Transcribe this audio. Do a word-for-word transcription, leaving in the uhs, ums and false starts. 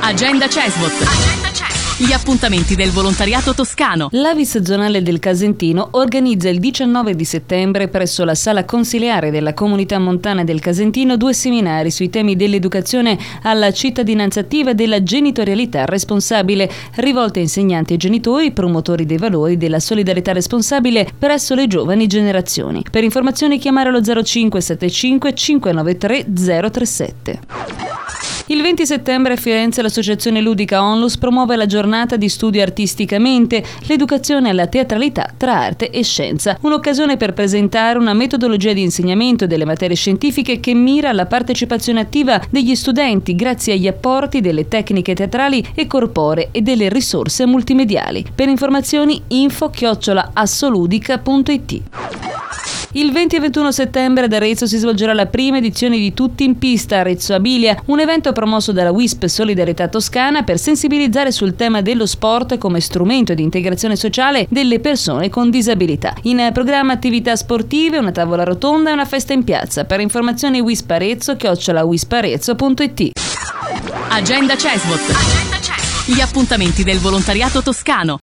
Agenda Cesvot. Agenda Cesvot. Gli appuntamenti del volontariato toscano. L'Avis zonale del Casentino organizza il diciannove di settembre presso la sala consiliare della comunità montana del Casentino due seminari sui temi dell'educazione alla cittadinanza attiva e della genitorialità responsabile, rivolte a insegnanti e genitori, promotori dei valori della solidarietà responsabile presso le giovani generazioni. Per informazioni chiamare lo zero cinque sette cinque cinque nove tre zero tre sette. Il venti settembre a Firenze l'associazione ludica Onlus promuove la giornata di studio artisticamente, l'educazione alla teatralità tra arte e scienza, un'occasione per presentare una metodologia di insegnamento delle materie scientifiche che mira alla partecipazione attiva degli studenti grazie agli apporti delle tecniche teatrali e corporee e delle risorse multimediali. Per informazioni info chiocciola assoludica punto it. Il venti e ventuno settembre ad Arezzo si svolgerà la prima edizione di Tutti in Pista Arezzo Abilia, un evento promosso dalla W I S P Solidarietà Toscana per sensibilizzare sul tema dello sport come strumento di integrazione sociale delle persone con disabilità. In programma attività sportive, una tavola rotonda e una festa in piazza. Per informazioni wisparezzo chiocciola wisparezzo punto it. Agenda Cesvot. Agenda Cesvot. Gli appuntamenti del volontariato toscano.